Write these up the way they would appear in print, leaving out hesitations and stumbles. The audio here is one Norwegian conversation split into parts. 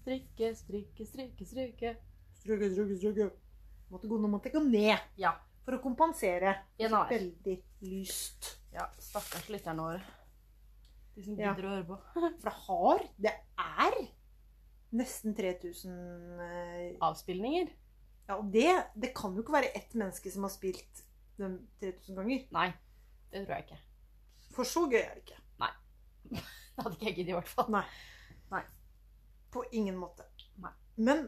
Strikke, strikke, strikke, strikke. Stryke. Måtte gå ned Ja. for å kompensere. Januar. Veldig lyst. Ja, stakkars lytterne våre. De som Ja. gidder å høre på. For det er nesten 3000 Avspilninger? Ja, og det kan jo ikke være ett menneske som har spilt dem 3000 ganger. Nei, det tror jeg ikke. For så gøy er det ikke. Det hadde ikke jeg giddet i hvert fall. Nei. På ingen måte. Nei. Men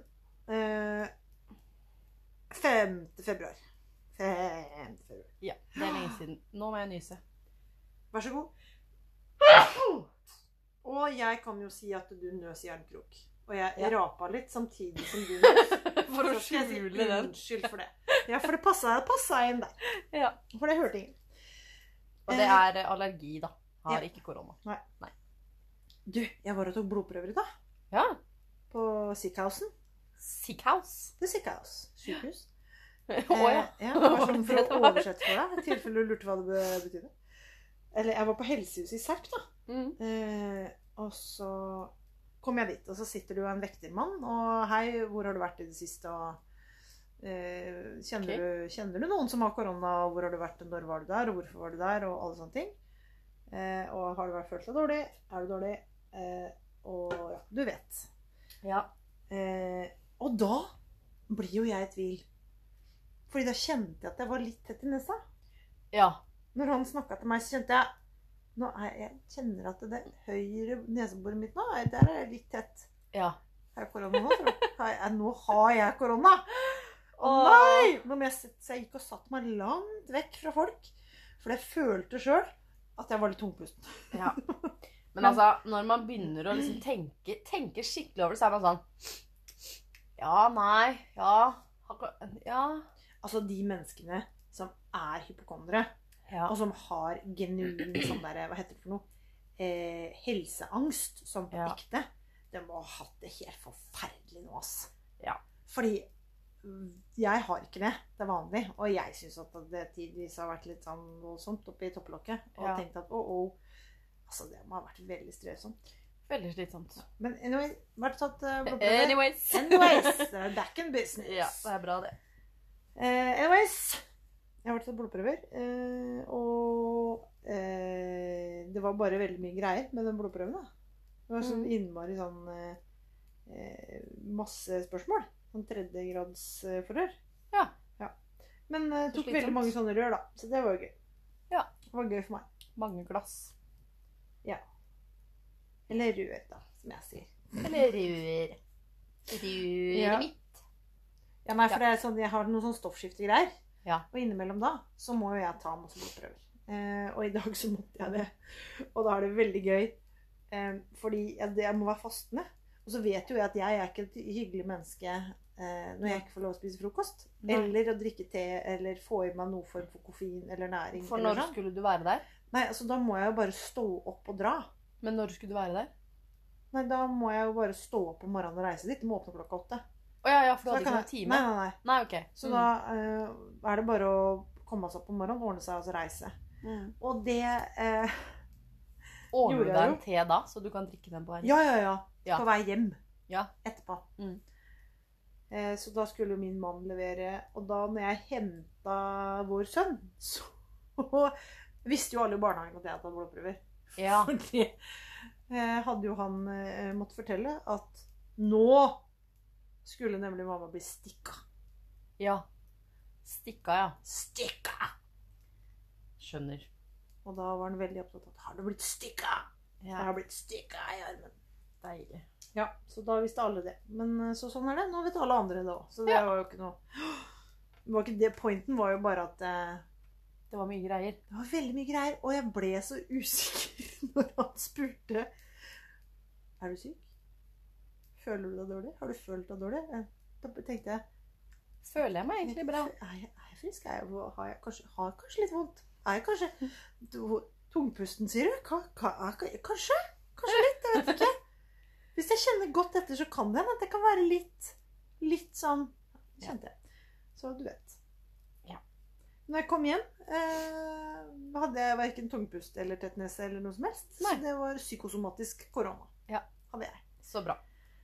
5. februar. 5. februar. Ja, det er lenge siden. Nå må jeg nyse. Vær så god. Og jeg kan jo si at du nøs i jernkrok. Og jeg rapa litt samtidig som du nøs. For å Så skal jeg si skjule den. unnskyld for det. Ja, for det passet inn der. Ja. For det hørte ingen. Og det er allergi, da. Har Ja. ikke korona. Du, jeg var og tok blodprøver i dag. Ja. På Sickhausen. Sickhouse. Det er Sickhouse. Sykehus. Åja. Ja, bare sånn for å oversette for deg, i tilfelle du lurte hva det betydde. Eller jeg var på helsehuset i Serp da. Og så kom jeg dit, og så sitter det jo en vektermann, og hei, hvor har du vært i det siste, og kjenner du noen som har korona, og hvor har du vært, og når var du der, og hvorfor var du der, og alle sånne ting. Og har du følt deg dårlig? Er du dårlig? Og ja, du vet. Ja. Og da blir jo jeg i tvil. Fordi da kjente jeg at jeg var litt tett i nesa. Ja. Når han snakket til meg, så kjente jeg jeg kjenner at det høyre neseboret mitt nå, der er jeg litt tett. Ja. Har jeg korona nå, tror jeg? Nå har jeg korona! Å nei! Så jeg gikk og satt meg langt vekk fra folk, for jeg følte selv at jeg var litt tungpusten. Ja. Men altså, når man begynner å liksom tenke skikkelig over det, så er man sånn ja, nei, ja, ja. Altså de menneskene som er hypokondere, Ja. og som har genuin sånn der, hva heter det for noe? Helseangst som på ekte. De må ha hatt det helt forferdelig nå, ass. Ja. Fordi jeg har ikke det, det er vanlig. Og jeg synes at det tidvis har vært litt sånn voldsomt oppe i topplokket. Og tenkt at, altså det må ha vært veldig strøsomt. Veldig slitsomt. Men anyway, hva har du tatt blodprøver? Anyways. Back in business. Ja, det er bra det. Anyways, jeg har tatt blodprøver, og det var bare veldig mye greier med den blodprøven da. Det var sånn innmari sånn masse spørsmål. Sånn 3. grads forhør. Ja. Men tok veldig mange sånne rør da, så det var jo gøy. Ja. Det var gøy for meg. Mange glass. Ja. Eller rør da, som jeg sier. Eller rør. Rør mitt. Ja, nei, for det er sånn, jeg har noen sånn stoffskiftegreier. Ja. Og innimellom da, så må jo jeg ta masse blodprøver. Og i dag så måtte jeg det. Og da er det veldig gøy. Fordi jeg må være fastende. Og så vet jo jeg at jeg er ikke et hyggelig menneske når jeg ikke får lov å spise frokost. Nei. Eller å drikke te, eller få i meg noe form for koffein eller næring. For eller når sånn. skulle du være der? Nei, altså da må jeg jo bare stå opp og dra. Men når skulle du være der? Nei, da må jeg jo bare stå opp om morgenen og reise dit. Det må åpne klokka 8. Ja, for du Så hadde ikke noen time? Nei. Nei, ok. Så da er det bare å komme seg opp om morgenen, ordne seg og så reise. Og det Ordner du gjorde deg jeg en te da, så du kan drikke den på veien? Ja. På vei hjem Ja. etterpå. Så da skulle jo min mann levere, og da når jeg hentet vår sønn, så visste jo alle i barnehagen at jeg hadde tatt blodprøver. Ja. Fordi hadde jo han måttet fortelle at nå skulle nemlig mamma bli stikka. Ja. Stikka, ja. Stikka! Skjønner. Og da var han veldig opptatt av at har du blitt stikka? Ja. Jeg har blitt stikka i armen. Deilig. Ja, så da visste alle det. Men sånn er det. Nå vet alle andre det også. Så det var jo ikke noe... Det var ikke det. Pointen var jo bare at... Det var mye greier. Det var veldig mye greier. Og jeg ble så usikker når han spurte. Er du syk? Føler du deg dårlig? Har du følt deg dårlig? Da tenkte jeg... Føler jeg meg egentlig bra? Er jeg frisk? Har jeg kanskje litt vondt? Er jeg kanskje tungpusten, sier du? Kanskje? Kanskje litt, jeg vet ikke. Hvis jeg kjenner godt etter, så kan det hende at det kan være litt sånn, kjente jeg. Så du vet. Ja. Når jeg kom hjem, hadde jeg hverken tungpust eller tettnese eller noe som helst. Nei. Så det var psykosomatisk korona. Ja. Hadde jeg. Så bra.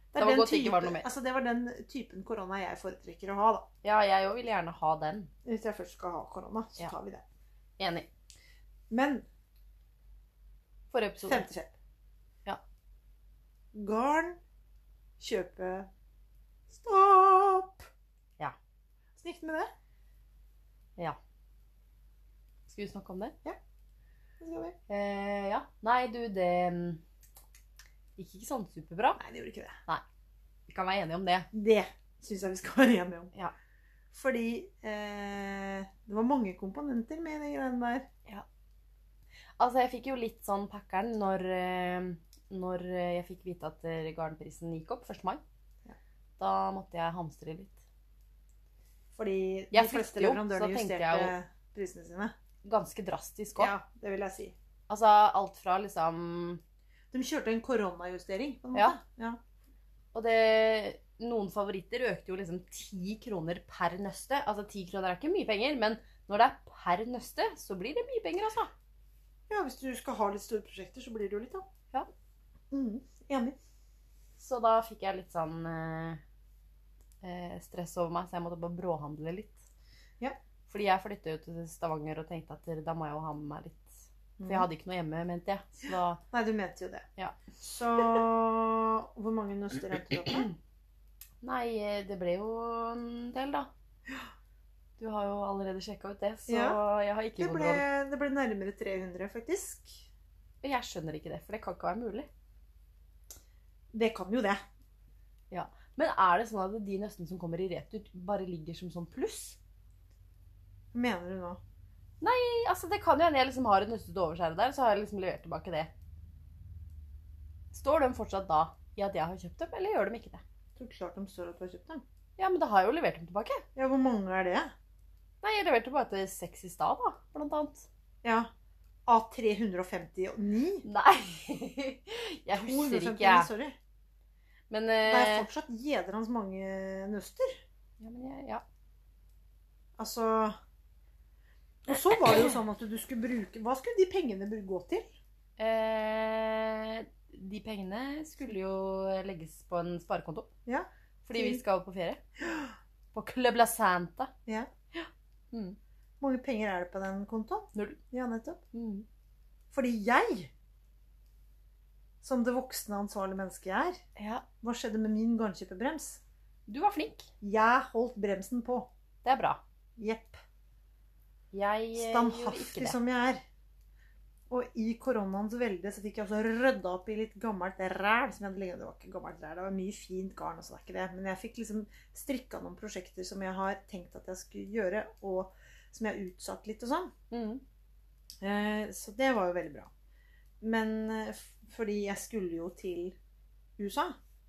Det var godt det ikke var noe mer. Altså, det var den typen korona jeg foretrekker å ha, da. Ja, jeg jo vil gjerne ha den. Hvis jeg først skal ha korona, så tar vi det. Enig. Men Forrige episode. femte kjepp. Ja. Garn. Kjøpe. Stopp! Ja. Så gikk det med det? Ja. Skal vi snakke om det? Ja. Det skal vi. Ja. Nei, du, det gikk ikke sånn superbra. Nei, det gjorde ikke det. Nei. Vi kan være enige om det. Det synes jeg vi skal være enige om. Ja. Fordi det var mange komponenter med de greiene der. Ja. Altså, jeg fikk jo litt sånn packeren når jeg fikk vite at garnprisen gikk opp 1. mai. Ja. Da måtte jeg hamstre litt. Fordi de Jeg fleste flytter jo, leverandørene så tenkte justerte jeg prisene sine. Ganske drastisk også. Ja, det vil jeg si. Altså, alt fra liksom... De kjørte en koronajustering, på en måte. Ja. Og noen favoritter økte jo liksom 10 kroner per nøste. Altså 10 kroner er ikke mye penger, men når det er per nøste, så blir det mye penger, altså. Ja, hvis du skal ha litt store prosjekter, så blir det jo litt, da. Ja. Enig. Så da fikk jeg litt sånn stress over meg, så jeg måtte bare bråhandle litt. Ja. Fordi jeg flyttet jo til Stavanger og tenkte at da må jeg jo ha med meg litt. For jeg hadde ikke noe hjemme, mente jeg. Så da... Nei, du mente jo det. Ja. Så hvor mange nøster endte du opp med? Nei, det ble jo en del, da. Du har jo allerede sjekket ut det, så jeg har ikke kontroll. Det ble nærmere 300, faktisk. Jeg skjønner ikke det, for det kan ikke være mulig. Det kan jo det. Ja. Men er det sånn at de nøstene som kommer i retur bare ligger som sånn pluss? Hva mener du nå? Nei, altså det kan jo hende jeg liksom har et nøste til overskjæret der, så har jeg liksom levert tilbake det. Står de fortsatt da i at jeg har kjøpt dem, eller gjør de ikke det? Så klart de står at du har kjøpt dem. Ja, men da har jeg jo levert dem tilbake. Ja, hvor mange er det? Nei, jeg leverte bare til 6 i stad da, blant annet. Ja, av 359? Nei, jeg husker ikke. Sorry. Men, det er fortsatt gjedrens mange nøster. Ja, men ja. Altså... Og så var det jo sånn at du skulle bruke... Hva skulle de pengene gå til? De pengene skulle jo legges på en sparekonto. Ja. Fordi vi skal på ferie. På Club La Santa. Ja. Hvor mange penger er det på den kontoen? 0. Ja, nettopp. Fordi jeg, som det voksne ansvarlige mennesket jeg er, hva skjedde med min garnkjøpebrems? Du var flink. Jeg holdt bremsen på. Det er bra. Jepp. Standhaftig som jeg er. Og i koronaens velde så fikk jeg også rødda opp i litt gammelt ræl som jeg hadde liggende. Det var ikke gammelt ræl, det var mye fint garn, og så var ikke det. Men jeg fikk liksom strikket noen prosjekter som jeg har tenkt at jeg skulle gjøre, og som jeg har utsatt litt og sånn. Så det var jo veldig bra. Men fordi jeg skulle jo til USA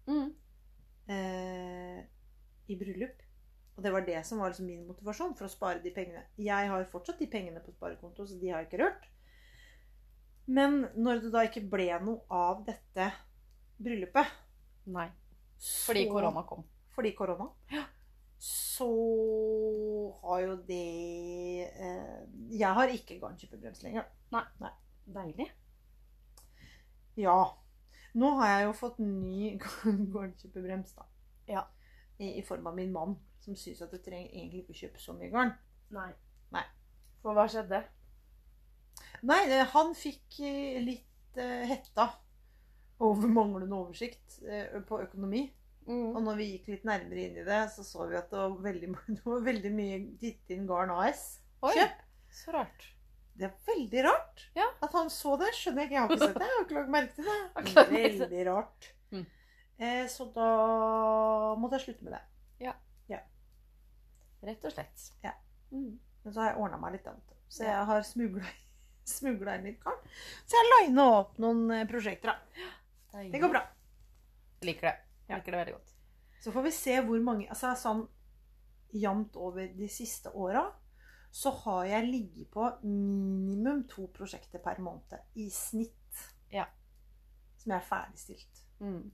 i bryllup. Og det var det som var liksom min motivasjon for å spare de pengene. Jeg har fortsatt de pengene på sparekonto, så de har jeg ikke rørt. Men når det da ikke ble noe av dette bryllupet... Nei, fordi korona kom. Fordi korona. Ja. Så har jo det... jeg har ikke garnkjøpebrems lenger. Nei. Deilig. Ja. Nå har jeg jo fått ny garnkjøpebrems da. Ja. I form av min mann, som synes at du trenger egentlig ikke å kjøpe så mye garn. Nei. For hva skjedde? Nei, han fikk litt hetta over manglende oversikt på økonomi. Og når vi gikk litt nærmere inn i det, så vi at det var veldig mye ditt inn garn AS. Oi, kjøp. Så rart. Det er veldig rart at han så det. Skjønner jeg ikke, jeg har ikke sett det. Jeg har ikke lagt merke til det. Veldig rart. Så da måtte jeg slutte med det. Ja. Rett og slett. Ja. Men så har jeg ordnet meg litt annet. Så jeg har smuglet inn litt garn. Så jeg linet opp noen prosjekter da. Det går bra. Jeg liker det. Jeg liker det veldig godt. Så får vi se hvor mange, altså sånn jevnt over de siste årene, så har jeg ligget på minimum 2 prosjekter per måned i snitt. Ja. Som jeg er ferdigstilt.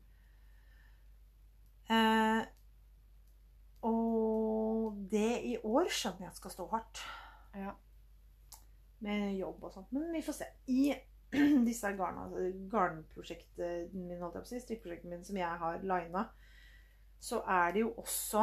Og det i år skjønner jeg at skal stå hardt. Ja. Med jobb og sånt. Men vi får se. I disse garnprosjektet min, holdt jeg på å si, strikkprosjektet min, som jeg har linet, så er det jo også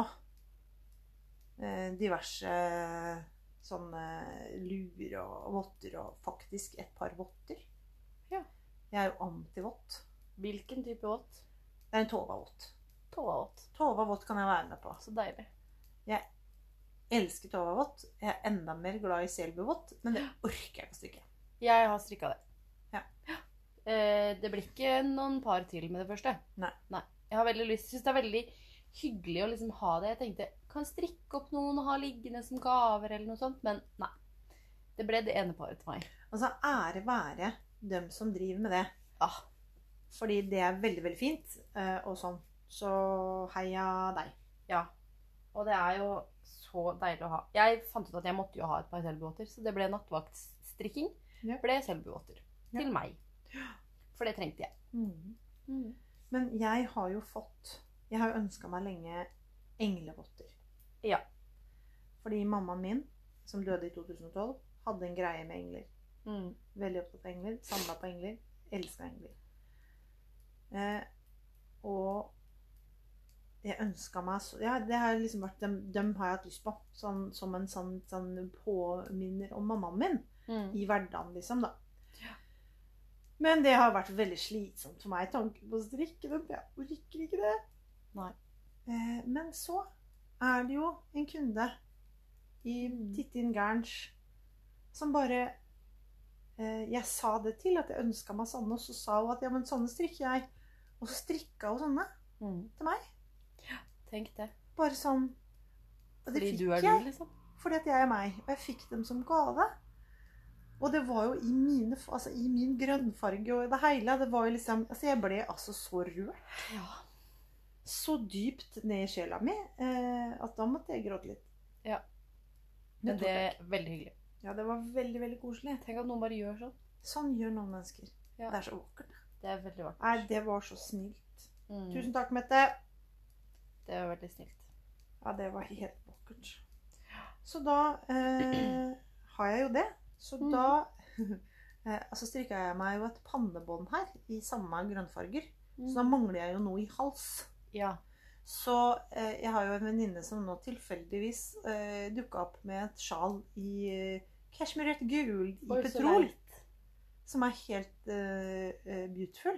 diverse sånne luer og votter, og faktisk et par votter. Ja. Jeg er jo anti-vott. Hvilken type vått? Det er en Tova-vott. Tova-vått. Tova-vott kan jeg være med på. Så deilig. Jeg elsker Tova-vott. Jeg er enda mer glad i Selbu-vott, men det orker jeg ikke å strikke. Jeg har strikket det. Ja. Det blir ikke noen par til med det første. Nei. Jeg har veldig lyst, synes det er veldig hyggelig å liksom ha det. Jeg tenkte, kan strikke opp noen og ha liggende som gaver eller noe sånt, men nei. Det ble det ene paret til meg. Altså, ære være dem som driver med det. Ja. Fordi det er veldig, veldig fint, og sånn. Så heia deg. Ja. Og det er jo så deilig å ha. Jeg fant ut at jeg måtte jo ha et par Selbu-votter, så det ble nattvaktstrikking. Ja. Ble Selbu-votter til meg. For det trengte jeg. Men jeg har jo ønsket meg lenge englevotter. Ja. Fordi mammaen min, som døde i 2012, hadde en greie med engler. Veldig opptatt av engler, samlet på engler, elsket engler. Og jeg ønsket meg så, ja, det har liksom vært, dem har jeg hatt lyst på, som en sånn påminner om mammaen min, i hverdagen liksom da. Men det har vært veldig slitsomt for meg, tanken på å strikke dem. Jeg orker ikke det. Nei. Men så er det jo en kunde i Tittin Gerns som bare, jeg sa det til at jeg ønsket meg sånne, og så sa hun at ja, men sånne strikker jeg. Og så strikket hun sånne til meg. Ja, tenk det. Bare sånn. Og det Fordi fikk du er jeg, du, liksom. Fordi at jeg er meg. Og jeg fikk dem som gave. Og det var jo i min grønnfarge og det hele, det var jo liksom, altså jeg ble altså så rørt. Ja. Så dypt ned i sjela mi, at da måtte jeg gråte litt. Ja. Men det er veldig hyggelig. Ja, det var veldig, veldig koselig. Tenk at noen bare gjør sånn. Sånn gjør noen mennesker. Ja. Det er så vakkert. Det er veldig vakkert. Nei, det var så snilt. Tusen takk, Mette. Det var veldig snilt. Ja, det var helt vakkert. Så da har jeg jo det. Så da altså strikket jeg meg jo et pannebånd her i samme grønnfarger. Så da mangler jeg jo noe i hals. Ja. Så jeg har jo en venninne som nå tilfeldigvis dukket opp med et sjal i cashmerett gul i petrol. Som er helt beautiful.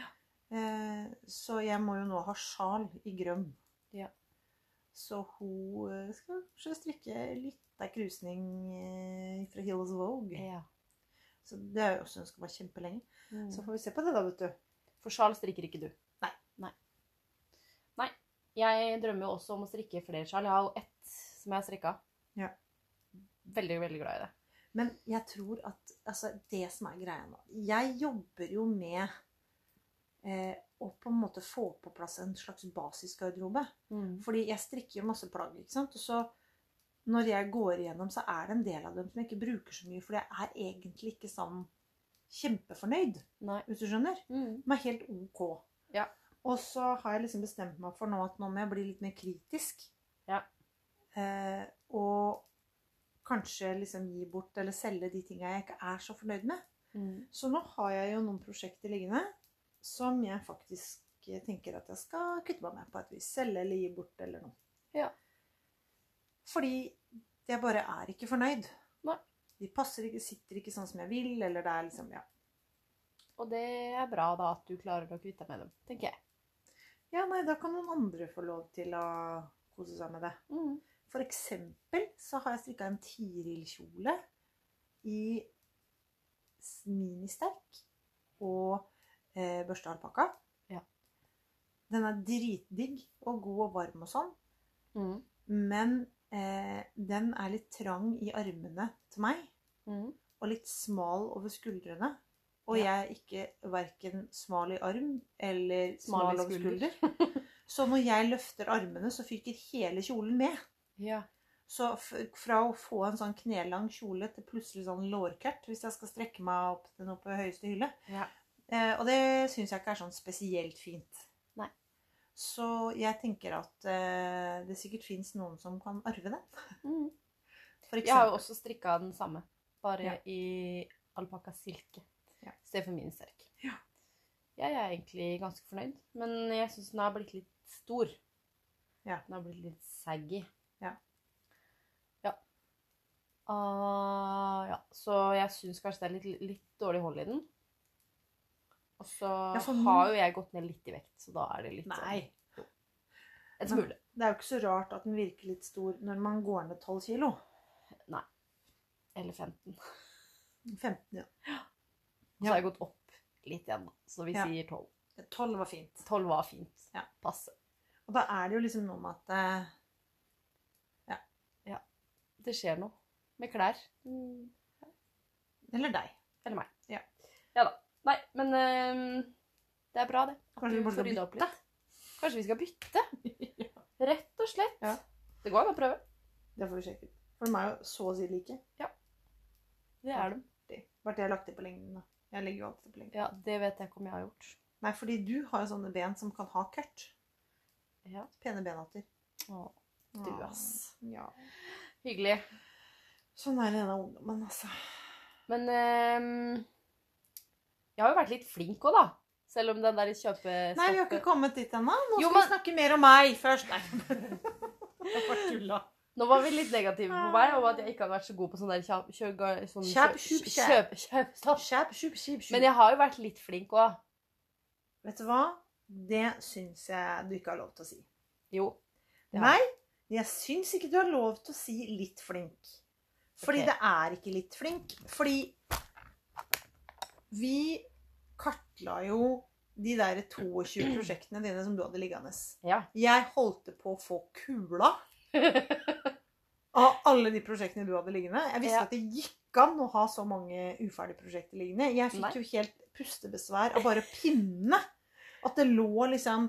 Så jeg må jo nå ha sjal i grønn. Ja. Så hun skal kanskje strikke litt av krusning fra Hills Vogue. Ja. Så det har jeg også ønsket meg kjempelenge. Så får vi se på det da, vet du. For sjal strikker ikke du? Nei. Nei. Jeg drømmer jo også om å strikke flere sjal. Jeg har jo ett som jeg har strikket. Ja. Veldig, veldig glad i det. Men jeg tror at, altså det som er greia nå, jeg jobber jo med å på en måte få på plass en slags basisgarderobe. Fordi jeg strikker jo masse plagg, ikke sant? Og så når jeg går igjennom, så er det en del av dem som jeg ikke bruker så mye, for jeg er egentlig ikke sånn kjempefornøyd, hvis du skjønner. De er helt ok. Ja. Og så har jeg liksom bestemt meg for nå at nå må jeg bli litt mer kritisk. Ja. Og kanskje liksom gi bort eller selge de tingene jeg ikke er så fornøyd med. Så nå har jeg jo noen prosjekter liggende som jeg faktisk tenker at jeg skal kutte meg med på et vis. Selge eller gi bort eller noe. Ja. Fordi jeg bare er ikke fornøyd. Nei. De passer ikke, sitter ikke sånn som jeg vil, eller det er liksom, ja. Og det er bra da at du klarer å kvitte med dem, tenker jeg. Ja, nei, da kan noen andre få lov til å kose seg med det. For eksempel så har jeg strikket en Tiril-kjole i ministerk og børste alpaka. Ja. Den er dritdigg og god og varm og sånn. Men den er litt trang i armene til meg. Og litt smal over skuldrene. Og jeg er ikke hverken smal i arm eller smal over skulder. Så når jeg løfter armene, så fyker hele kjolen med. Ja. Så fra å få en sånn knelang kjole til plutselig sånn lårkert, hvis jeg skal strekke meg opp til noe på høyeste hylle. Ja. Og det synes jeg ikke er sånn spesielt fint. Nei. Så jeg tenker at det sikkert finnes noen som kan arve den. For eksempel. Jeg har jo også strikket den samme, bare i alpaka silke. Ja. I stedet for mini sterk. Ja. Jeg er egentlig ganske fornøyd, men jeg synes den har blitt litt stor. Ja. Den har blitt litt saggy. Ja. Ja. Ja. Så jeg synes kanskje det er litt dårlig hold i den. Og så har jo jeg gått ned litt i vekt, så da er det litt Nei. sånn en smule. Det er jo ikke så rart at den virker litt stor når man går ned 12 kilo. Nei. Eller 15. 15, ja. Og så har jeg gått opp litt igjen, da. Så vi sier 12. 12 var fint. 12 var fint. Ja. Passe. Og da er det jo liksom noe med at Ja. Det skjer noe. Med klær. Eller deg. Eller meg. Ja. Ja da. Nei, men det er bra det. At Kanskje vi du bare får skal ryddet opp bytte? litt. Kanskje vi skal bytte? Ja. Rett og slett. Ja. Det går an å prøve. Det får vi sjekke ut. For de er jo så å si like. Det er de. Bare at jeg har lagt det på lengden da. Jeg legger jo alltid på lengden. Ja, det vet jeg ikke om jeg har gjort. Nei, fordi du har jo sånne ben som kan ha kørt. Ja. Pene benater. Å, du ass. Ja. Hyggelig. Sånn er denne ungdommen, altså. Men jeg har jo vært litt flink også da. Selv om den der kjøpestoppet... Nei, vi har ikke kommet dit ennå. Nå Jo, skal vi men- snakke mer om meg først. Nei. Det var tulla. Nå var vi litt negative på meg, og at jeg ikke hadde vært så god på sånn der Kjøp. Men jeg har jo vært litt flink også. Vet du hva? Det syns jeg du ikke har lov til å si. Jo. Ja. Nei, jeg syns ikke du har lov til å si litt flink. Fordi Ok. det er ikke litt flink. Fordi vi kartla jo de der 22 prosjektene dine som du hadde liggende. Ja. Jeg holdt på å få kula av alle de prosjektene du hadde liggende. Jeg visste Ja. at det gikk an å ha så mange uferdige prosjekter liggende. Jeg fikk Nei. jo helt pustebesvær av bare pinne. At det lå liksom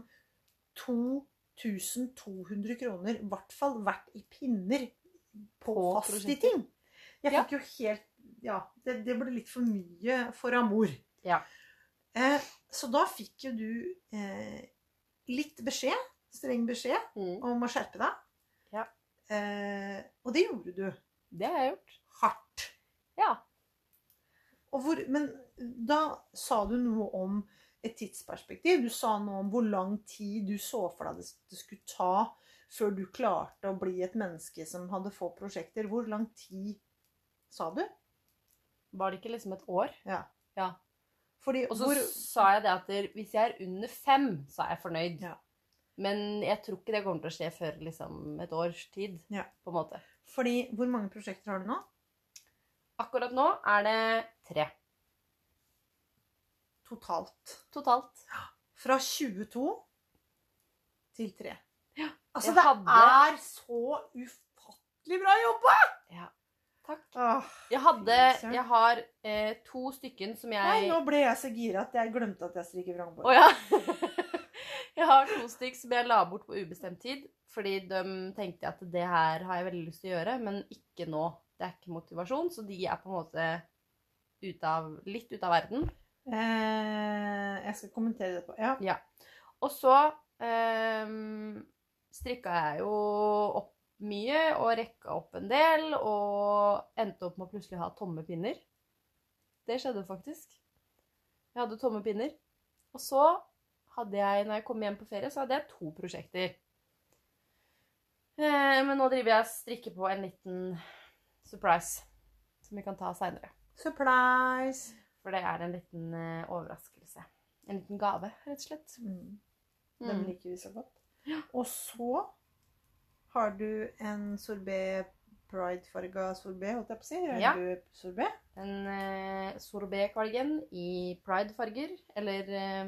2200 kroner, i hvert fall verdt i pinner, på fast i prosjekter. ting. Jeg fikk jo helt, ja, det ble litt for mye for amor. Ja. Så da fikk jo du litt beskjed, streng beskjed, om å skjerpe deg. Ja. Og det gjorde du. Det har jeg gjort. Hardt. Ja. Men da sa du noe om et tidsperspektiv. Du sa noe om hvor lang tid du så for deg det skulle ta før du klarte å bli et menneske som hadde få prosjekter. Hvor lang tid sa du? Var det ikke liksom et år? Ja. Ja. Fordi, Og så sa jeg det at hvis jeg er under 5, så er jeg fornøyd. Ja. Men jeg tror ikke det kommer til å skje før liksom et års tid, Ja. på en måte. Fordi, hvor mange prosjekter har du nå? Akkurat nå er det 3. Totalt. Fra 22 til 3. Ja. Altså, Jeg det hadde- er så ufattelig bra jobba! Ja. Takk. Åh, Jeg har 2 stykken som nei, jeg... nå ble jeg så gira at jeg glemte at jeg strikker vrangbord. Åja. Jeg har 2 stykker som jeg la bort på ubestemt tid, fordi de tenkte at det her har jeg veldig lyst til å gjøre, men ikke nå. Det er ikke motivasjon, så de er på en måte litt ut av verden. Jeg skal kommentere det på. Ja. Ja. Og så strikket jeg jo opp mye, og rekket opp en del, og endte opp med å plutselig ha tomme pinner. Det skjedde faktisk. Jeg hadde tomme pinner. Og så hadde jeg, når jeg kom hjem på ferie, så hadde jeg 2 prosjekter. Men nå driver jeg og strikker på en liten surprise, som vi kan ta senere. Surprise! For det er en liten overraskelse. En liten gave, rett og slett. Den liker vi så godt. Og så har du en sorbet, pride-farga sorbet, holdt jeg på å si. Ja. Regnbue-sorbet. En sorbet-kvalgen i pride-farger, eller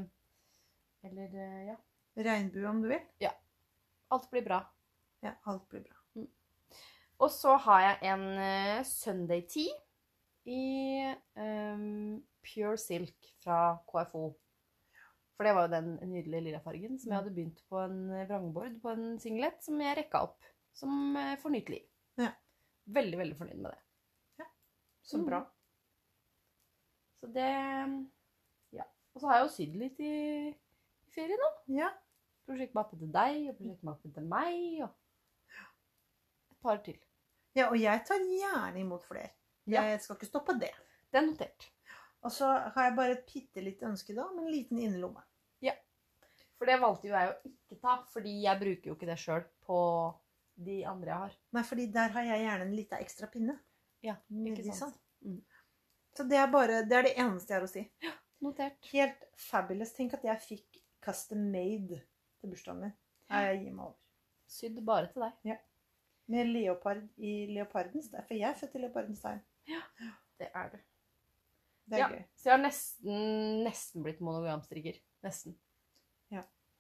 ja. Regnbue, om du vil. Alt blir bra. Ja, alt blir bra. Og så har jeg en Sunday Tea i Pure Silk fra KFO. For det var jo den nydelige lilla fargen som jeg hadde begynt på en vrangbord på en singlet som jeg rekka opp som fornytt liv. Ja. Veldig, veldig fornøyd med det. Så bra. Så det, ja. Og så har jeg jo sydd litt i ferien nå. Ja. Prosjektmappe til deg, og prosjektmappe til meg, og et par til. Ja, og jeg tar gjerne imot flere. Jeg skal ikke stoppe det. Det er notert. Og så har jeg bare et bittelitt ønske da, med en liten innerlomme. For det valgte jo jeg å ikke ta, fordi jeg bruker jo ikke det selv på de andre jeg har. Nei, fordi der har jeg gjerne en liten ekstra pinne. Ja, ikke Nedi sant? sånn. Så det er det eneste jeg har å si. Notert. Helt fabulous. Tenk at jeg fikk custom made til bursdagen min. Jeg gir meg over. Sydd bare til deg. Med leopard i leopardens, for jeg er født i leopardens tegn. Det er du. Det er gøy. Så jeg har nesten blitt monogramstrikker. Nesten. Ja.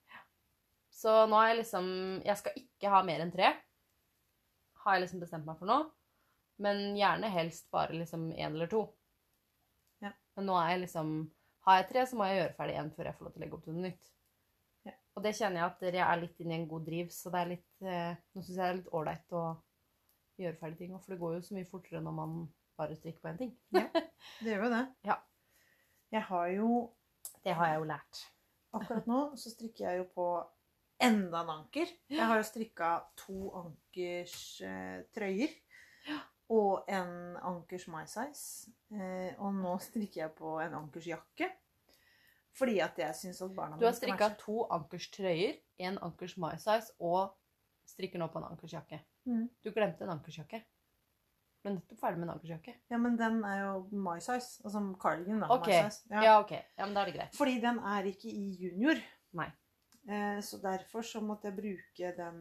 Så nå er jeg skal ikke ha mer enn 3. Har jeg liksom bestemt meg for nå. Men gjerne helst bare 1 eller 2. Ja. Men nå er har jeg 3, så må jeg gjøre ferdig 1 før jeg får lov til å legge opp til noe nytt. Ja. Og det kjenner jeg at dere er litt inne i en god driv, så det er litt, nå synes jeg det er litt ordentlig å gjøre ferdig ting. For det går jo så mye fortere når man bare strikker på en ting. Ja, det gjør jo det. Ja. Det har jeg jo lært. Akkurat nå så strikker jeg jo på enda en anker. Jeg har jo strikket 2 ankers trøyer og en ankers my size. Og nå strikker jeg på en ankers jakke. Fordi at jeg synes at barna Du har strikket 2 ankers trøyer, 1 ankers my size og strikker nå på en ankers jakke. Du glemte en ankers jakke. Du er nettopp ferdig med en ankers jakke. Ja, men den er jo my size. Altså cardigan da, Ok, my size. ja, ok. Ja, men da er det greit. Fordi den er ikke i junior. Nei. Så derfor så måtte jeg bruke den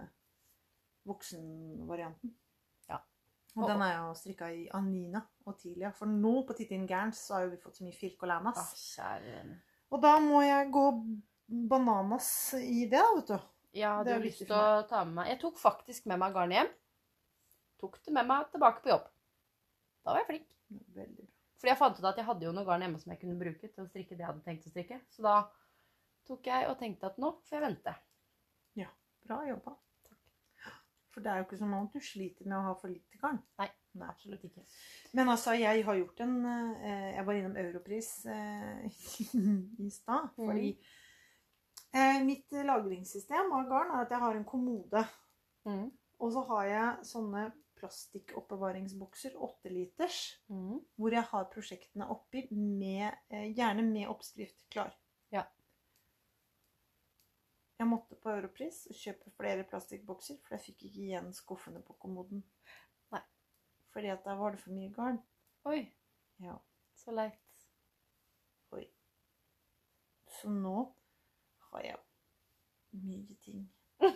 voksenvarianten. Ja. Og den er jo strikket i Anina og Tilia. For nå på Tittin Gerns så har jo vi fått så mye filk og lanas. Kjære. Og da må jeg gå bananas i det da, vet du. Ja, du Det er har viktig lyst til for å ta med meg. Jeg tok faktisk med meg garn hjem. Tok det med meg tilbake på jobb. Da var jeg flink. Veldig bra. Fordi jeg fant ut at jeg hadde jo noe garn hjemme som jeg kunne bruke til å strikke det jeg hadde tenkt å strikke. Så da tok jeg og tenkte at nå får jeg vente. Ja, bra jobba. Takk. For det er jo ikke som om du sliter med å ha for lite garn. Nei, absolutt ikke. Men altså, jeg har gjort jeg var innom Europris i stad, fordi mitt lagringssystem av garn er at jeg har en kommode. Og så har jeg sånne plastikkoppbevaringsbokser, 8 liters, hvor jeg har prosjektene oppi, gjerne med oppskrift klar. Ja. Jeg måtte på Europris og kjøpe flere plastikkbokser, for jeg fikk ikke igjen skuffene på kommoden. Nei. Fordi at da var det for mye garn. Oi, Ja. så leit. Oi. Så nå har jeg mye ting.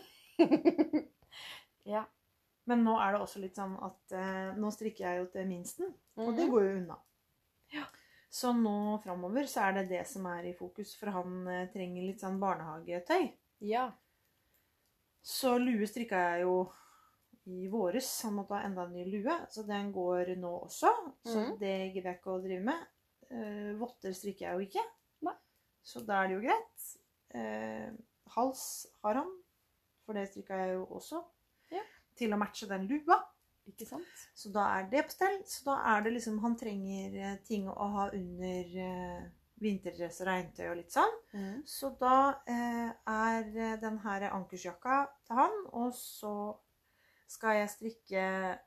Ja. Men nå er det også litt sånn at nå strikker jeg jo til minsten, og det går jo unna. Ja. Så nå fremover så er det det som er i fokus, for han trenger litt sånn barnehagetøy. Ja. Så lue strikket jeg jo i våres, han måtte ha enda en ny lue, så den går nå også, så det gidder jeg ikke å drive med. Votter strikker jeg jo ikke, Nei. Så da er det jo greit. Hals har han, for det strikket jeg jo også. Til å matche den lua. Ikke sant? Så da er det på stell. Så da er det liksom, han trenger ting å ha under vinterdress og regntøy og litt sånn. Så da er den her ankersjakka til han, og så skal jeg strikke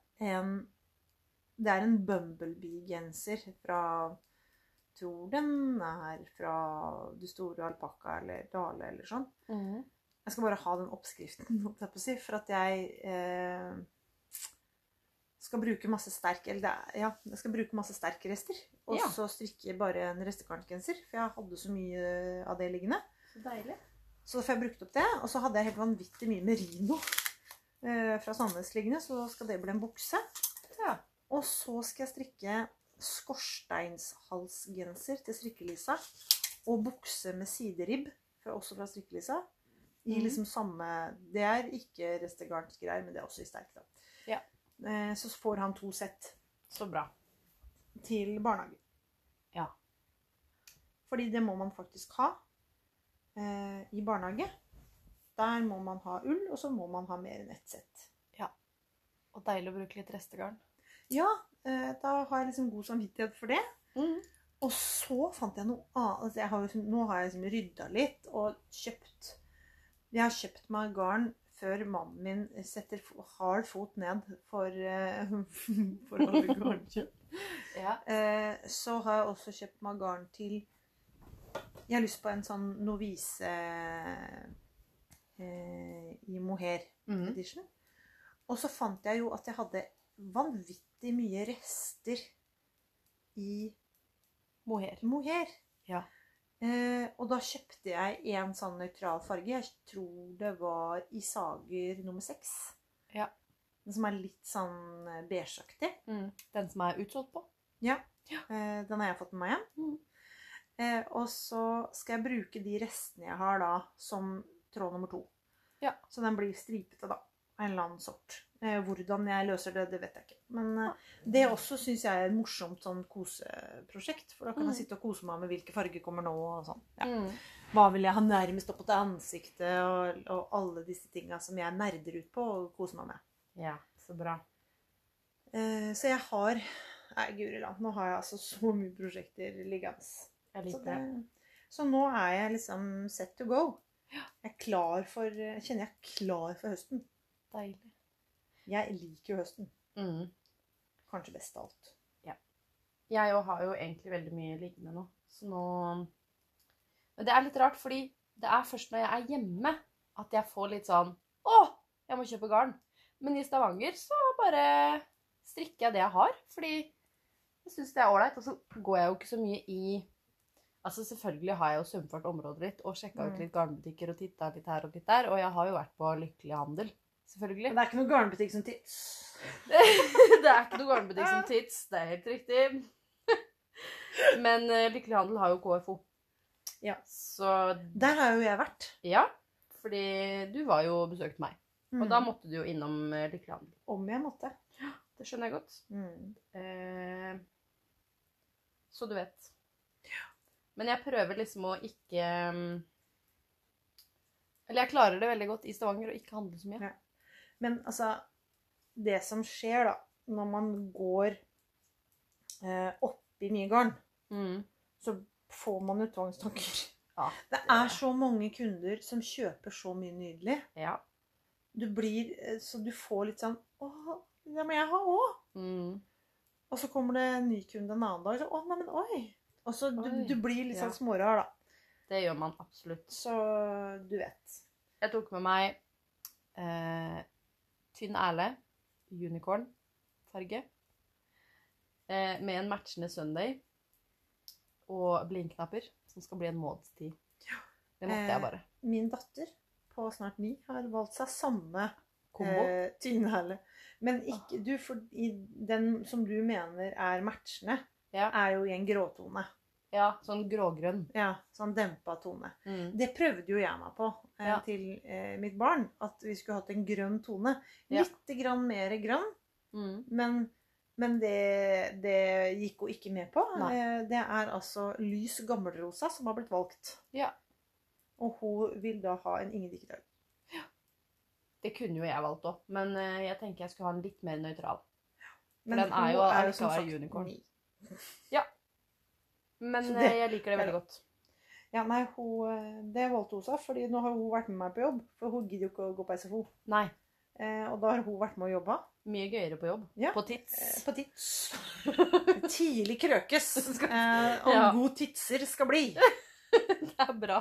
det er en Bumblebee-genser fra, tror den er fra Det Store Alpakka eller Dale eller sånn. Jeg skal bare ha den oppskriften, for at jeg skal bruke masse jeg skal bruke masse sterkrester, og så strikke bare en restegarnsgenser, for jeg hadde så mye av det liggende. Så deilig. Så får jeg brukt opp det, og så hadde jeg helt vanvittig mye merino fra Sandnes liggende, så skal det bli en bukse. Ja. Og så skal jeg strikke skorsteinshalsgenser til strikkelisa, og bukse med sideribb, også fra strikkelisa. I liksom samme, det er ikke restegarnsgreier, men det er også i sterk da. Ja. Så får han 2 sett. Så bra. Til barnehage. Ja. Fordi det må man faktisk ha i barnehage. Der må man ha ull, og så må man ha mer enn 1 sett. Ja. Og deilig å bruke litt restegarn. Ja, da har jeg liksom god samvittighet for det. Og så fant jeg noe annet. Altså nå har jeg liksom ryddet litt og jeg har kjøpt meg garn før mannen min setter hard fot ned for alle garnkjøp, Ja. så har jeg også kjøpt meg garn til. Jeg har lyst på en sånn novise i mohair edition. Og så fant jeg jo at jeg hadde vanvittig mye rester i mohair. Ja. Og da kjøpte jeg en sånn nøytral farge. Jeg tror det var Isager nummer 6. Ja. Den som er litt sånn beigeaktig. Den som er utsolgt på. Ja. Den har jeg fått med meg igjen. Og så skal jeg bruke de restene jeg har da, som tråd nummer 2. Ja. Så den blir stripete da. En eller annen sort. Hvordan jeg løser det, det vet jeg ikke. Men det også synes jeg er et morsomt sånn koseprosjekt. For da kan jeg sitte og kose meg med hvilke farger kommer nå og sånn. Ja. Hva vil jeg ha nærmest opp til ansiktet og alle disse tingene som jeg nerder ut på og koser meg med. Ja, så bra. Så jeg har... Nei, guri land, nå har jeg altså så mye prosjekter liggende. Jeg liker det. Så nå er jeg liksom set to go. Jeg er klar for... Jeg kjenner jeg er klar for høsten. Deilig. Jeg liker jo høsten. Kanskje best av alt. Ja. Jeg har jo egentlig veldig mye liggende nå. Så nå... Men det er litt rart, fordi det er først når jeg er hjemme at jeg får litt sånn jeg må kjøpe garn. Men i Stavanger så bare strikker jeg det jeg har, fordi jeg synes det er ålreit. Og så går jeg jo ikke så mye i... Altså selvfølgelig har jeg jo sømført området litt og sjekket ut litt garnbutikker og tittet litt her og litt der. Og jeg har jo vært på Lykkelig Handel, selvfølgelig. Men det er ikke noe garnbutikk som Tits. Det er ikke noe garnbutikk som Tits, det er helt riktig. Men Lykkelig Handel har jo KFO. Ja. Så... Der har jo jeg vært. Ja, fordi du var jo og besøkte meg. Og da måtte du jo innom Lykkelig Handel. Om jeg måtte. Ja, det skjønner jeg godt. Så du vet. Men jeg prøver liksom å ikke... Eller jeg klarer det veldig godt i Stavanger og ikke handle så mye. Ja. Men altså, det som skjer da, når man går opp i mye garn, så får man jo tvangstanker. Ja, det er så mange kunder som kjøper så mye nydelig. Ja. Så du får litt sånn, det må jeg ha også. Og så kommer det en ny kunde en annen dag, så, nei, men oi. Og så du blir litt sånn smårar da. Det gjør man absolutt. Så du vet. Jeg tok med meg tynn ærle, unicorn farge, med en matchende Sunday, og blindknapper, som skal bli en månedstid. Det måtte jeg bare. Min datter, på snart 9, har valgt seg samme kombo. Tynn ærle. Men ikke du, for den som du mener er matchende, er jo i en gråtone. Ja, sånn grågrønn. Ja, sånn dempet tone. Det prøvde jo jeg meg på til mitt barn, at vi skulle hatt en grønn tone. Litt grann mer grønn, men det gikk hun ikke med på. Det er altså lys gammelrosa som har blitt valgt. Ja. Og hun vil da ha en Inge-Dikkedal. Ja. Det kunne jo jeg valgt også, men jeg tenker jeg skulle ha en litt mer nøytral. For den er jo allikevel unicorn. Ja. Men jeg liker det veldig godt. Ja, nei, det valgte hun seg, fordi nå har hun vært med meg på jobb, for hun gidder jo ikke å gå på SFO. Nei. Og da har hun vært med å jobbe. Mye gøyere på jobb. Ja. På Tits. På Tits. Tidlig krøkes. Og god titser skal bli. Det er bra.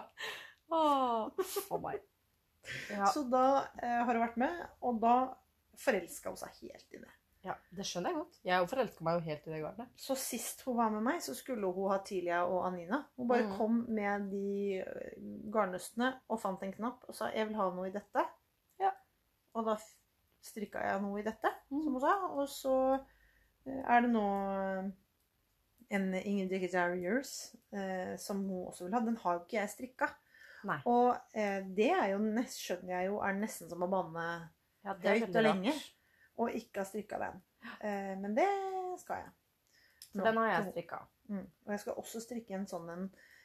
For meg. Ja. Så da har hun vært med, og da forelsket hun seg helt i det. Ja, det skjønner jeg godt. Jeg forelsket meg jo helt i det garnet. Så sist hun var med meg, så skulle hun ha Tilia og Anina. Hun bare kom med de garnnøstene og fant en knapp og sa, jeg vil ha noe i dette. Ja. Og da strikket jeg noe i dette, som hun sa. Og så er det nå en Inge-Dikkedal Years, som hun også vil ha. Den har jo ikke jeg strikket. Nei. Og det er jo, skjønner jeg jo, er nesten som å banne høyt og lenge. Og ikke ha strikket den. Men det skal jeg. Den har jeg strikket. Og jeg skal også strikke en sånn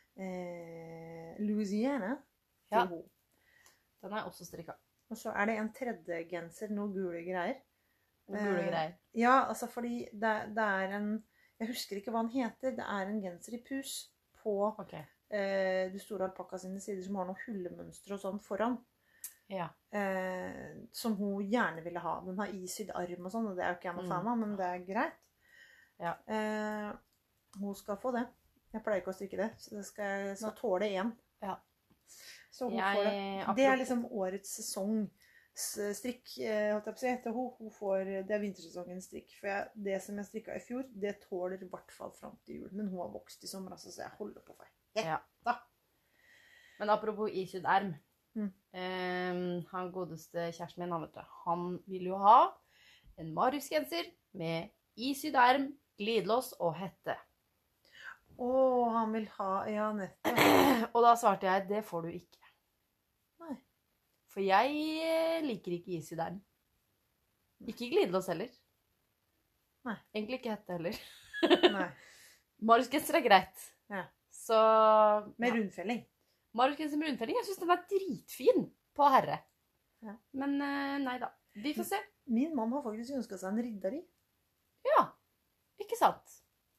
Louisiana til henne. Den har jeg også strikket. Og så er det en tredje genser, noe gule greier. Noe gule greier? Ja, altså fordi det er en... Jeg husker ikke hva den heter. Det er en genser i pus på du store alpakka sine sider som har noen hullemønstre og sånn foran. Ja. Som hun gjerne ville ha. Den har isydd arm og sånn, og det er jo ikke jeg noe fan av, men det er greit. Ja. Hun skal få det. Jeg pleier ikke å strikke det, så det skal jeg tåle én. Ja. Så hun får det. Det er liksom årets sesongstrikk, holdt jeg på å si. Hun får, det er vintersesongens strikk. For det som jeg strikket i fjor, det tåler i hvert fall frem til jul. Men hun har vokst i sommer, altså, så jeg holder på for. Ja. Men apropos isydd erm. Han godeste kjæresten min, han vil jo ha en Marius-genser med isydd erm, glidelås og hette. Han vil ha, ja, nettopp. Og da svarte jeg, det får du ikke. Nei. For jeg liker ikke isydd erm. Ikke glidelås heller. Nei. Egentlig ikke hette heller. Nei. Marius-genser er greit. Ja. Så... Med rundfelling. Marius-genser med rundfelling, jeg synes den er dritfin på herre. Ja. Men nei da, vi får se. Min mann har faktisk ønsket seg en ridderi. Ja, ikke sant?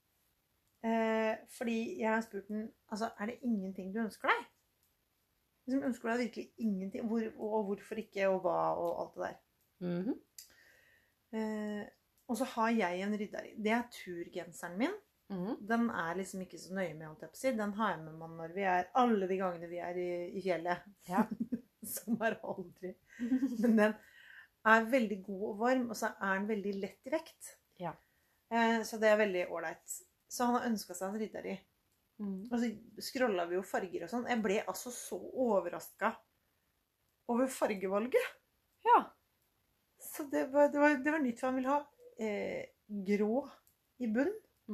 Fordi jeg har spurt den, altså, er det ingenting du ønsker deg? Liksom, ønsker du deg virkelig ingenting? Og hvorfor ikke, og hva, og alt det der. Og så har jeg en ridderi. Det er turgenseren min. Den er liksom ikke så nøye med, alt jeg på å si. Den har jeg med meg når vi er, alle de gangene vi er i fjellet. Ja. Som er aldri. Men den er veldig god og varm, og så er den veldig lett i vekt. Ja. Så det er veldig ordentlig. Så han har ønsket seg en ridderi. Og så scrollet vi jo farger og sånn. Jeg ble altså så overrasket over fargevalget. Ja. Så det var nytt, for han ville ha grå i bunn.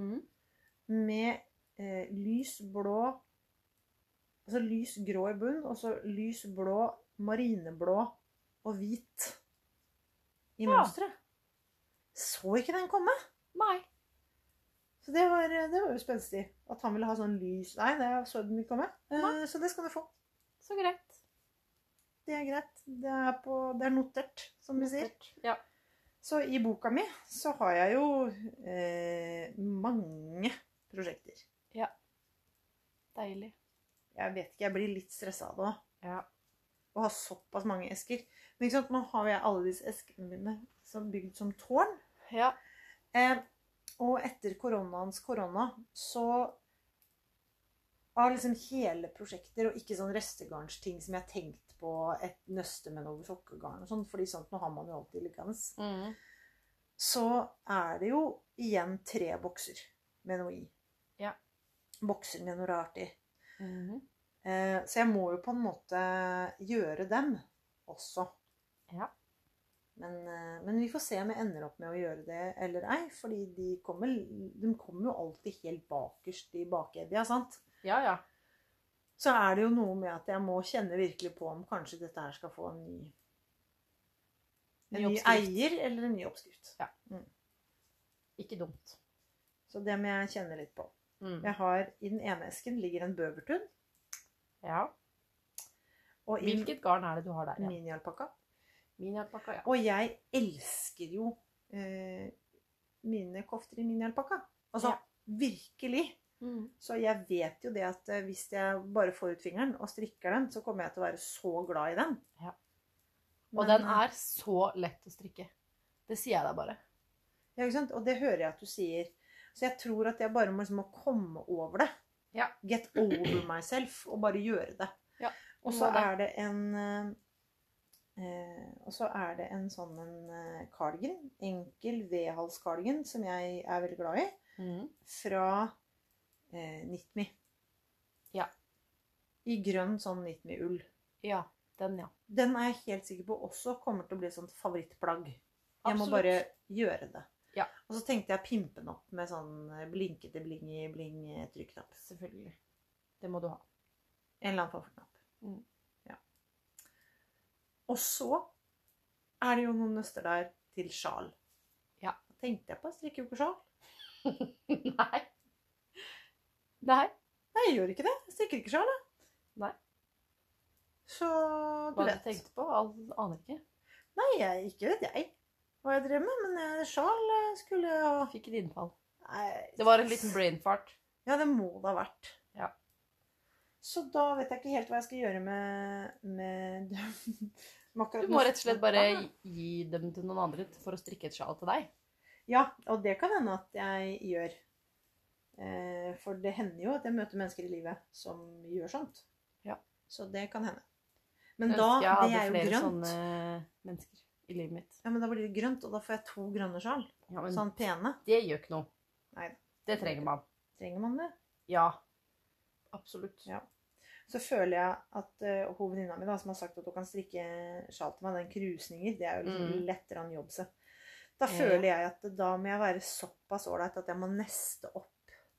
Med lys blå, altså lys grå i bunn, og så lys blå, marineblå og hvit i mønstret. Så ikke den komme? Nei. Så det var jo spenstig. At han ville ha sånn lys. Nei, det så den ikke komme. Så det skal du få. Så greit. Det er greit. Det er notert, som vi sier. Ja. Så i boka mi så har jeg jo mange prosjekter. Ja. Deilig. Jeg vet ikke, jeg blir litt stresset av det også. Ja. Å ha såpass mange esker. Men ikke sant, nå har jeg alle disse eskene mine som bygd som tårn. Ja. Og etter korona, så av liksom hele prosjekter, og ikke sånn restegarnsting som jeg har tenkt på et nøste med noe sokkegarn og sånn, fordi sånt nå har man jo alltid liggende. Så er det jo igjen 3 bokser med noe i. Ja. Bokser med noe rart i. Så jeg må jo på en måte gjøre dem også. Ja. Men vi får se om jeg ender opp med å gjøre det eller ei, fordi de kommer jo alltid helt bakerst i bakevja, sant? Ja, ja. Så er det jo noe med at jeg må kjenne virkelig på om kanskje dette her skal få en ny eier eller en ny oppskrift. Ja. Ikke dumt. Så det må jeg kjenne litt på. Jeg har, i den ene esken ligger en bøvertun. Ja. Og hvilket garn er det du har der? Ja? Mini-alpakka. Mini-alpakka, ja. Og jeg elsker jo mine kofter i mini-alpakka. Altså, virkelig. Så jeg vet jo det at hvis jeg bare får ut fingeren og strikker den, så kommer jeg til å være så glad i den. Ja. Og den er så lett å strikke. Det sier jeg deg bare. Ja, ikke sant? Og det hører jeg at du sier. Så jeg tror at jeg bare må komme over det. Ja. Get over myself og bare gjøre det. Ja. Og så er det en sånn cardigan, enkel V-hals-cardigan, som jeg er veldig glad i, fra Knit Me. Ja. I grønn sånn Knit Me-ull. Ja, den, ja. Den er jeg helt sikker på også kommer til å bli et sånt favorittplagg. Jeg må bare gjøre det. Ja. Og så tenkte jeg pimpe den opp med sånn blinkete bling-trykknapp. Selvfølgelig. Det må du ha. En eller annen form for knapp. Ja. Og så er det jo noen nøster der til sjal. Ja. Tenkte jeg på, jeg strikker jo ikke sjal. Nei. Nei, jeg gjør ikke det. Jeg strikker ikke sjal, da. Nei. Så du vet. Hva du tenkte på? Aner ikke. Nei, ikke vet jeg hva jeg drev med, men sjal skulle jeg ha. Fikk et innfall. Nei. Det var en liten brain fart. Ja, det må det ha vært. Ja. Så da vet jeg ikke helt hva jeg skal gjøre med Du må rett og slett bare gi dem til noen andre for å strikke et sjal til deg. Ja, og det kan hende at jeg gjør. For det hender jo at jeg møter mennesker i livet som gjør sånt. Ja. Så det kan hende. Men Jeg da, ønsker jeg det hadde er jo flere grønt. sånne mennesker i livet mitt. Ja, men da blir det grønt, og da får jeg 2 grønne sjal. Ja, men Sånn pene. det gjør ikke noe. Nei, Det trenger man. trenger man det? Ja. Absolutt. Ja. Så føler jeg at hun venninna mi da, som har sagt at hun kan strikke sjal til meg, den krusninger, det er jo liksom lettere enn jobbse. Da føler jeg at da må jeg være såpass ålreit at jeg må neste opp.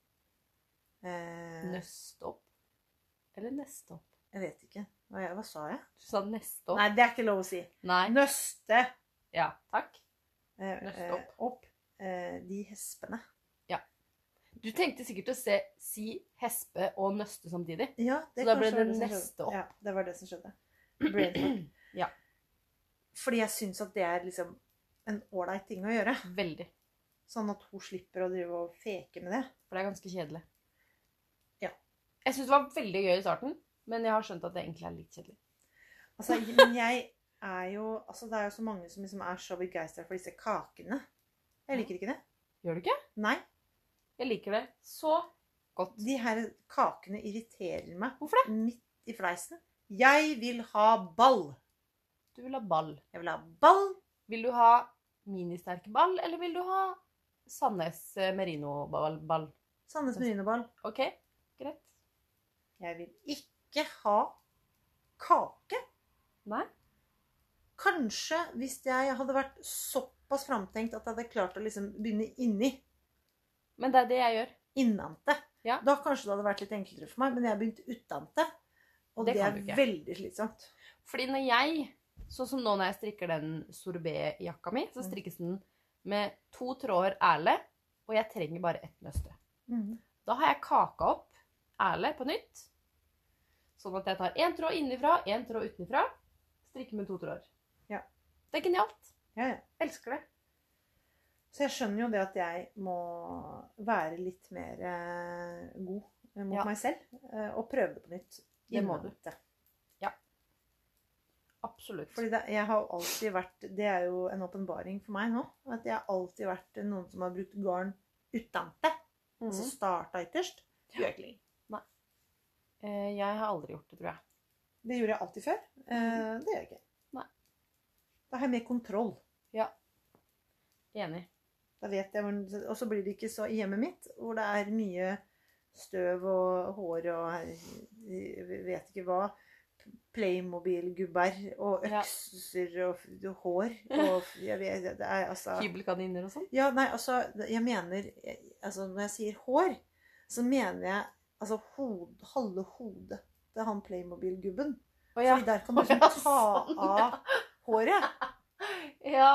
Nøste opp? Eller neste opp? Jeg vet ikke. Hva sa jeg? Du sa neste opp? Nei, det er ikke lov å si. Nei. Nøste Ja, takk. Nøste opp de hespene. Ja. Du tenkte sikkert å si hespe og nøste samtidig. Ja, det Så da ble kanskje det var som neste skjedde. opp. Ja, det var det som skjedde. Brainfuck. Ja. Fordi jeg syns at det er liksom en ålreit ting å gjøre. Veldig. Sånn at hun slipper å drive og feke med det. For det er ganske kjedelig. Ja. Jeg synes det var veldig gøy i starten, men jeg har skjønt at det egentlig er litt kjedelig. Altså, men jeg er jo Altså, det er jo så mange som liksom er så begeistret for disse kakene. Jeg liker ikke det. Gjør du ikke? Nei. Jeg liker det så godt. De her kakene irriterer meg. Hvorfor det? Midt i fleisen. Jeg vil ha ball. Du vil ha ball. Jeg vil ha ball. Vil du ha ministerke ball, eller vil du ha Sandnes merino-ball? Sandnes Merino-ball. Ok, greit. Jeg vil ikke ha kake. Nei? Kanskje hvis jeg hadde vært såpass framtenkt at jeg hadde klart å liksom begynne inni, Men det er det jeg gjør. innante. Ja. Da kanskje det hadde vært litt enklere for meg, men jeg har begynt utante. Og Det det kan er du ikke. veldig slitsomt. Fordi når jeg, sånn som nå når jeg strikker den sorbet-jakka mi, så strikkes den med 2 tråder ærle, og jeg trenger bare 1 nøste. Da har jeg kaka opp ærle på nytt, sånn at jeg tar 1 tråd innifra, 1 tråd utenifra, strikker med 2 tråder. Ja. Det er genialt. Ja, ja. Elsker det. Så jeg skjønner jo det at jeg må være litt mer god mot Ja. meg selv, og prøve det på nytt. Det må du. Innante. Absolutt. Fordi jeg har alltid vært, det er jo en åpenbaring for meg nå, at jeg har alltid vært noen som har brukt garn utante. Altså starta ytterst. Gjør ikke lenger. Jeg har aldri gjort det, tror jeg. Det gjorde jeg alltid før. Det gjør jeg ikke. Nei. Da har jeg mer kontroll. Enig. Da vet jeg, og så blir det ikke så i hjemmet mitt, hvor det er mye støv og hår og jeg vet ikke hva, Playmobil-gubber og økser og hår, og jeg vet, det er altså... Hybelkaniner og sånn? Ja, nei, altså, jeg mener, altså når jeg sier hår, så mener jeg, altså halve hodet til han Playmobil-gubben. Fordi der kan du liksom ta av håret. Ja.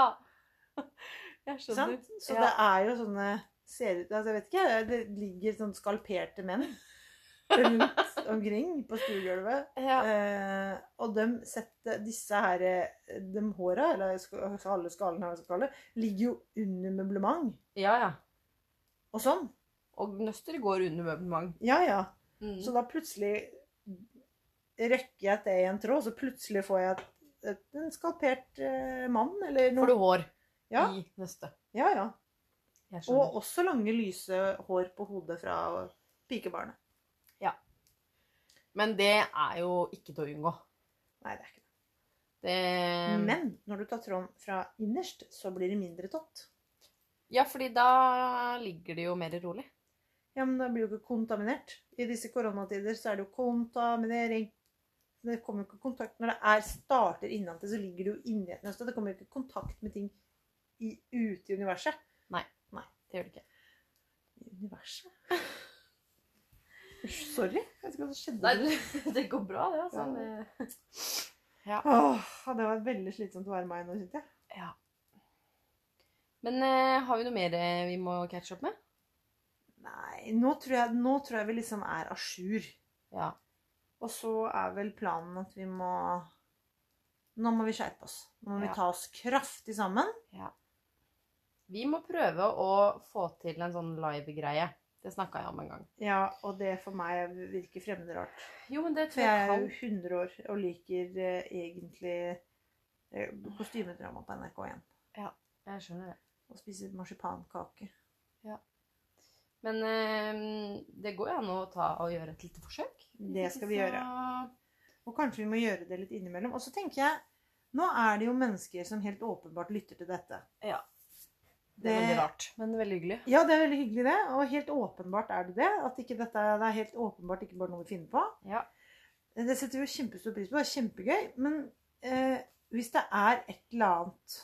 Jeg skjønner. Sant? Så det er jo sånne, ser ut, altså jeg vet ikke, det ligger sånne skalperte menn rundt omkring på stuegulvet. Og de setter disse her, de håra, eller alle skalene her, ligger jo under møblement. Ja, ja. Og sånn. Og nøster går under møblement. Ja, ja. Så da plutselig rekker jeg til en tråd, så plutselig får jeg en skalpert mann, eller noe. Får du hår i nøstet? Ja, ja. Jeg og også lange, lyse hår på hodet fra pikebarnet. Ja. Men det er jo ikke til å unngå. Nei, det er ikke det. Men når du tar tråden fra innerst, så blir det mindre tott. Ja, fordi da ligger det jo mer rolig. Ja, men det blir jo ikke kontaminert. I disse koronatider så er det jo kontaminering. Det kommer jo ikke kontakt. Når det starter innentil, så ligger det jo inni et nøste. Det kommer jo ikke kontakt med ting ute i universet. Nei, det gjør det ikke. I universet? Sorry, jeg vet ikke hva som skjedde. Nei, det går bra, det. Altså. Ja. Det var veldig slitsomt å være meg nå, synes jeg. Ja. Men har vi noe mer vi må catche opp med? Nei, nå tror jeg vi liksom er à jour. Ja. Og så er vel planen at vi må... Nå må vi skjerpe oss. Nå må vi ta oss kraftig sammen. Ja. Vi må prøve å få til en sånn live-greie. Det snakket jeg om en gang. Ja, og det for meg virker fremmed rart. Jo, men det For jeg er jo 100 år og liker egentlig Kostymedrama på NRK1. Jeg skjønner det. Og spiser marsipankake. Men det går jo an å gjøre et lite forsøk. Det skal vi gjøre. Og kanskje vi må gjøre det litt innimellom. Og så tenker jeg, nå er det jo mennesker som helt åpenbart lytter til dette. Ja. Det er veldig rart, men veldig hyggelig. Ja, det er veldig hyggelig det. Og helt åpenbart er det det. At ikke det er helt åpenbart ikke bare noe vi finner på. Ja. Det setter vi jo kjempestor pris på. Det er kjempegøy. Men hvis det er et eller annet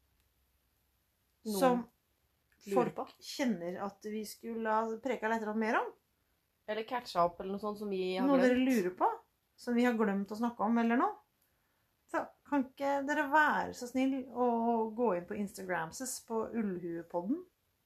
som folk kjenner at vi skulle ha preket litt mer om. Eller catcha opp, eller noe sånt som vi har glemt. Noe dere lurer på, som vi har glemt å snakke om, eller noe. Så kan ikke dere være så snill å gå inn på Instagramses på Ullhuepodden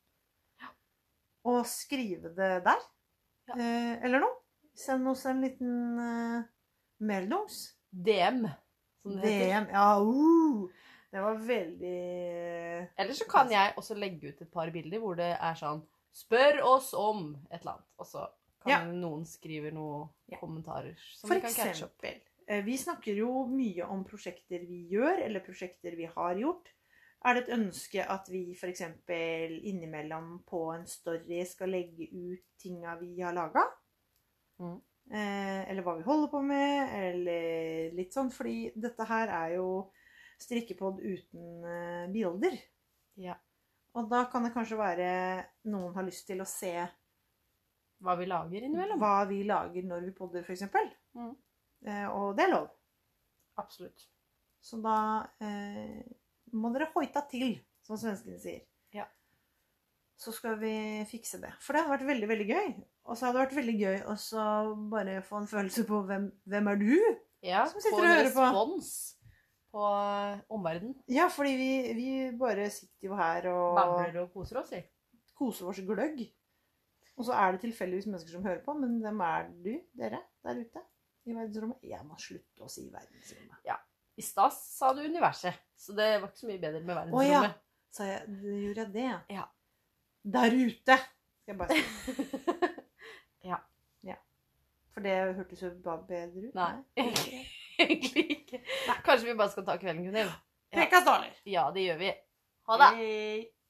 og skrive det der. Ja. Eller noe. Send oss en liten meldings. DM, som det heter. DM, ja. Det var veldig... Eller så kan jeg også legge ut et par bilder hvor det er sånn, spør oss om et eller annet. Og så kan noen skrive noen kommentarer som vi kan catche opp. For eksempel, vi snakker jo mye om prosjekter vi gjør, eller prosjekter vi har gjort. Er det et ønske at vi for eksempel innimellom på en story skal legge ut tingene vi har laget? Eller hva vi holder på med, eller litt sånn, fordi dette her er jo strikkepodd uten bilder. Ja. Og da kan det kanskje være noen har lyst til å se hva vi lager innimellom. Hva vi lager når vi podder, for eksempel. Og det er lov. Absolutt. Så da må dere hoita til, som svenskene sier. Ja. Så skal vi fikse det. For det har vært veldig, veldig gøy. Og så hadde det vært veldig gøy å bare få en følelse på hvem er du? Ja, som sitter og hører på. Få en respons på omverdenen. Ja, fordi vi bare sitter jo her og babler og koser oss, vi. Koser oss gløgg. Og så er det tilfeldigvis mennesker som hører på, men hvem er dere der ute i verdensrommet? Jeg må slutte å si verdensrommet. Ja, i sted sa du universet, så det var ikke så mye bedre med verdensrommet. Sa jeg, gjorde jeg det? Ja. Der ute, skal jeg bare si. Ja. For det hørtes jo bare bedre ut. Nei, egentlig ikke. Kanskje vi bare skal ta kvelden, Gunhild? Prekas daler. Ja, det gjør vi. Ha det! Hei.